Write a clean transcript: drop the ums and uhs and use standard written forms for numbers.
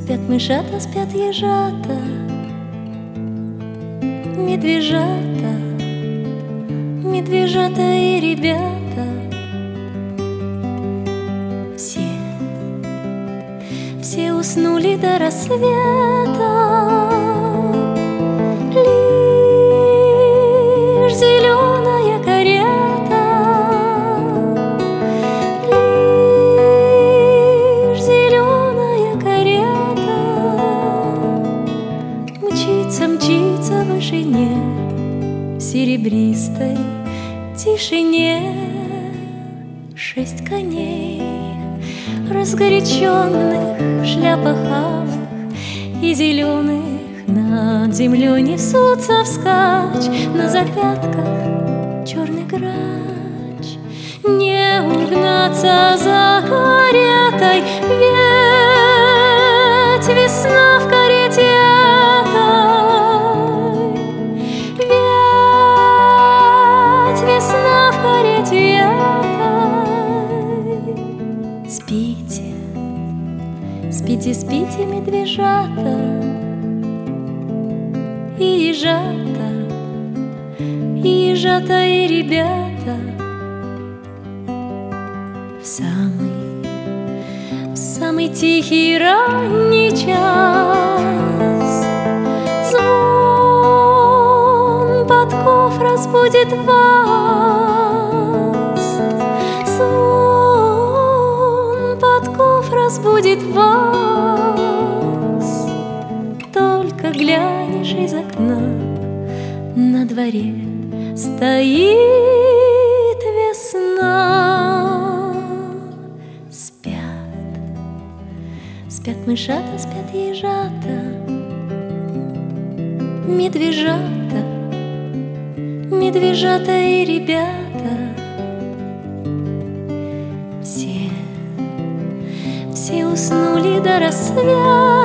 Спят мышата, спят ежата, медвежата, медвежата и ребята. Все уснули до рассвета. Лишь зеленая карета, лишь зеленая карета мчится, мчится в вышине, в серебристой тишине. 6 коней, разгоряченных в шляпах алых и зеленых, над землей несутся вскачь, на запятках черный грач. Не угнаться за каретой, ведь весна в карете этой, ведь весна в карете этой. Спите, спите, спите, медвежата и ежата, и ежата, и ребята. В самый тихий ранний час звон подков разбудит вас, звон подков разбудит вас. Только глянешь из окна, на дворе стоит весна. Спят, спят мышата, спят ежата, медвежата, медвежата и ребята. Все уснули до рассвета.